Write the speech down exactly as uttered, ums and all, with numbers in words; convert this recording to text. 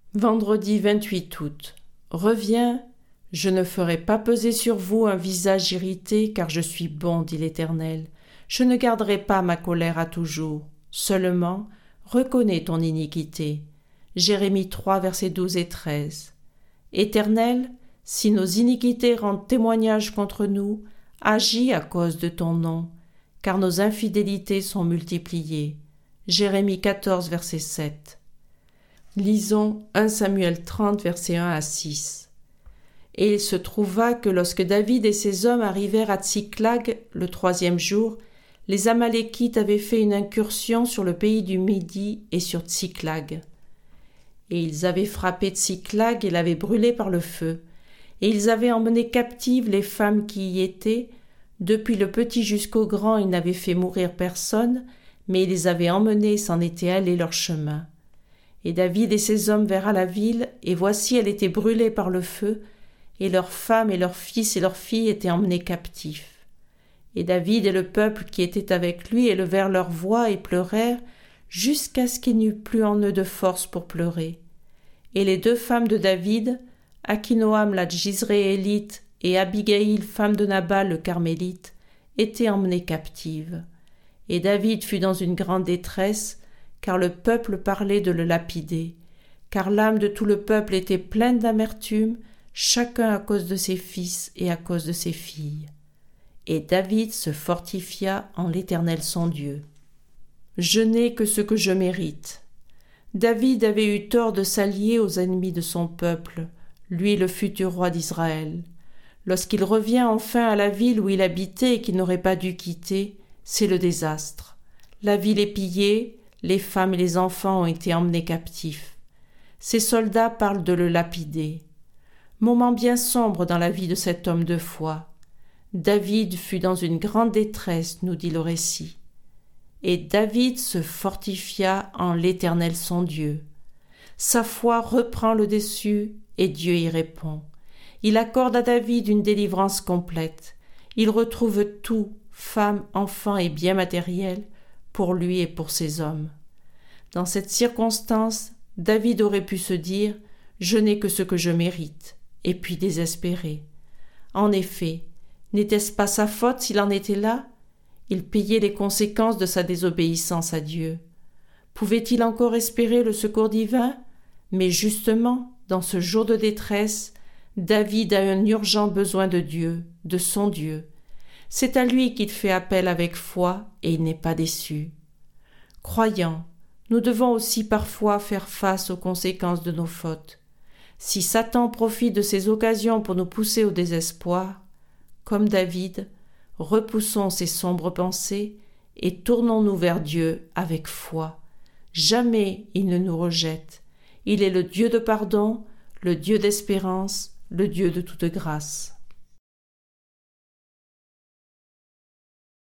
Vendredi vingt-huit août. Reviens, je ne ferai pas peser sur vous un visage irrité, car je suis bon, dit l'Éternel. Je ne garderai pas ma colère à toujours. Seulement, reconnais ton iniquité. Jérémie trois, versets douze et treize. Éternel, si nos iniquités rendent témoignage contre nous, agis à cause de ton nom, car nos infidélités sont multipliées. Jérémie quatorze, verset sept. Lisons un Samuel trente, versets un à six. Et il se trouva que lorsque David et ses hommes arrivèrent à Tsiklag le troisième jour, les Amalékites avaient fait une incursion sur le pays du Midi et sur Tsiklag. Et ils avaient frappé Tsiklag et l'avaient brûlé par le feu. Et ils avaient emmené captives les femmes qui y étaient. Depuis le petit jusqu'au grand, ils n'avaient fait mourir personne, mais ils les avaient emmenés et s'en étaient allés leur chemin. Et David et ses hommes vinrent à la ville, et voici elle était brûlée par le feu, et leurs femmes et leurs fils et leurs filles étaient emmenés captifs. Et David et le peuple qui était avec lui élevèrent leur voix et pleurèrent, jusqu'à ce qu'il n'y eût plus en eux de force pour pleurer. Et les deux femmes de David, Akinoam la Jizréélite et Abigaïl, femme de Nabal le Carmélite, étaient emmenées captives. Et David fut dans une grande détresse, car le peuple parlait de le lapider, car l'âme de tout le peuple était pleine d'amertume, chacun à cause de ses fils et à cause de ses filles. Et David se fortifia en l'Éternel son Dieu. Je n'ai que ce que je mérite. David avait eu tort de s'allier aux ennemis de son peuple, lui le futur roi d'Israël. Lorsqu'il revient enfin à la ville où il habitait et qu'il n'aurait pas dû quitter, c'est le désastre. La ville est pillée, les femmes et les enfants ont été emmenés captifs. Ses soldats parlent de le lapider. Moment bien sombre dans la vie de cet homme de foi. David fut dans une grande détresse, nous dit le récit. Et David se fortifia en l'Éternel son Dieu. Sa foi reprend le dessus et Dieu y répond. Il accorde à David une délivrance complète. Il retrouve tout, femmes, enfants et biens matériels, pour lui et pour ses hommes. Dans cette circonstance, David aurait pu se dire « Je n'ai que ce que je mérite » et puis désespérer. En effet, n'était-ce pas sa faute s'il en était là? Il payait les conséquences de sa désobéissance à Dieu. Pouvait-il encore espérer le secours divin? Mais justement, dans ce jour de détresse, David a un urgent besoin de Dieu, de son Dieu. C'est à lui qu'il fait appel avec foi et il n'est pas déçu. Croyants, nous devons aussi parfois faire face aux conséquences de nos fautes. Si Satan profite de ces occasions pour nous pousser au désespoir, comme David, repoussons ces sombres pensées et tournons-nous vers Dieu avec foi. Jamais il ne nous rejette. Il est le Dieu de pardon, le Dieu d'espérance, le Dieu de toute grâce.